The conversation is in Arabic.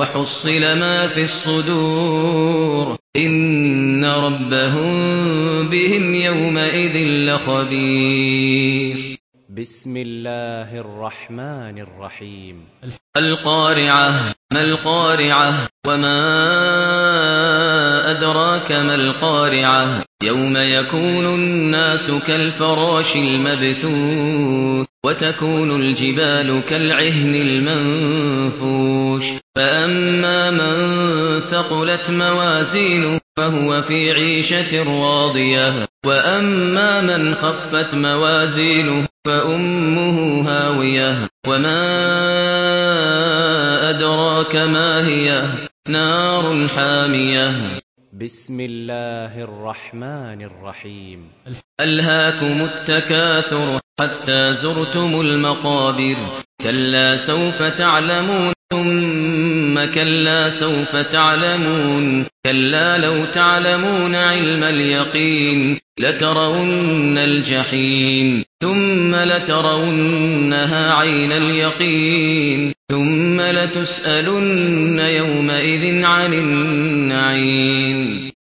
وحصل ما في الصدور إن ربهم بهم يومئذ لخبير. بسم الله الرحمن الرحيم. القارعة ما القارعة وما أدراك ما القارعة يوم يكون الناس كالفراش المبثوث وتكون الجبال كالعهن المنفوش فأما من ثقلت موازينه فهو في عيشة راضية وأما من خفت موازينه فأمه هاوية وما أدراك ما هي نار حامية. بسم الله الرحمن الرحيم. ألهاكم التكاثر حتى زرتم المقابر كلا سوف تعلمون ثم كلا سوف تعلمون كلا لو تعلمون علم اليقين لترون الجحيم ثم لترونها عين اليقين ثم لتسألن يومئذ عن النعيم.